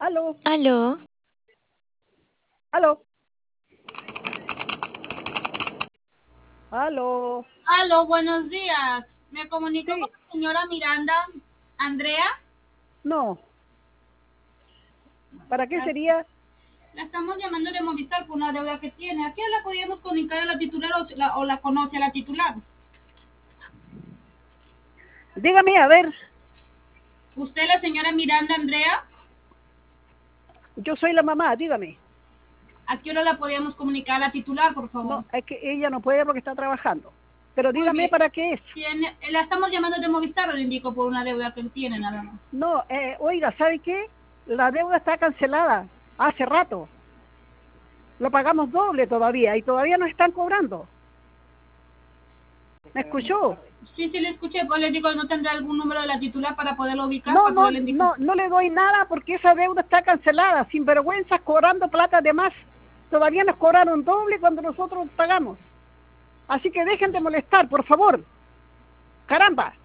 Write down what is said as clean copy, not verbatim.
Aló, Aló, aló, aló. Aló, buenos días. Me comunico con Sí, la señora Miranda Andrea. no. ¿Para qué La, sería? la estamos llamando de Movistar por una deuda que tiene. ¿A qué la podíamos comunicar a la titular o la conoce a la titular? Dígame, a ver, ¿Usted, la señora Miranda Andrea? yo soy la mamá, dígame. ¿A qué hora la podíamos comunicar a la titular, por favor? No, es que ella no puede porque está trabajando. Pero Muy dígame bien. para qué es. La estamos llamando de Movistar, le indico, por una deuda que tiene, nada más. No, oiga, ¿sabe qué? La deuda está cancelada hace rato. Lo pagamos doble todavía y todavía nos están cobrando. ¿Me escuchó? Sí, sí, le escuché, pues le digo, ¿no tendrá algún número de la titular para poderlo ubicar, No, para no, poderle indicar? no, no le doy nada porque esa deuda está cancelada. Sin vergüenzas cobrando plata de más. Todavía nos cobraron doble cuando nosotros pagamos. Así que dejen de molestar, por favor. Caramba.